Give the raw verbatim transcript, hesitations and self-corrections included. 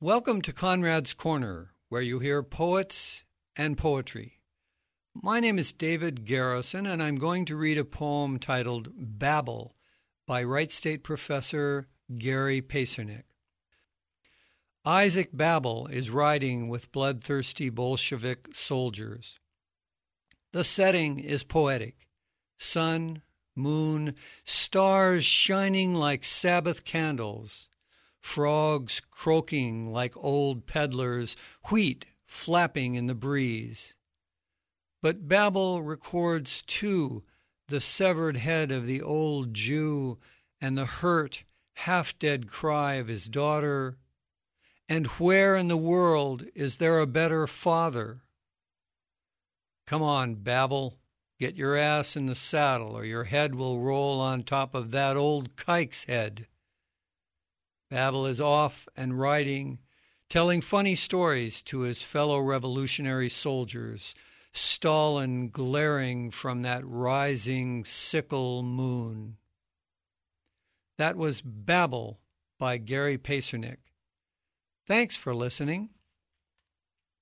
Welcome to Conrad's Corner, where you hear poets and poetry. My name is David Garrison, and I'm going to read a poem titled Babel by Wright State professor Gary Pacernik. Isaac Babel is riding with bloodthirsty Bolshevik soldiers. The setting is poetic. Sun, moon, stars shining like Sabbath candles, frogs croaking like old peddlers, wheat flapping in the breeze. But Babel records, too, the severed head of the old Jew and the hurt, half-dead cry of his daughter. And where in the world is there a better father? Come on, Babel, get your ass in the saddle, or your head will roll on top of that old kike's head. Babel is off and riding, telling funny stories to his fellow revolutionary soldiers, Stalin glaring from that rising sickle moon. That was Babel by Gary Pacernik. Thanks for listening.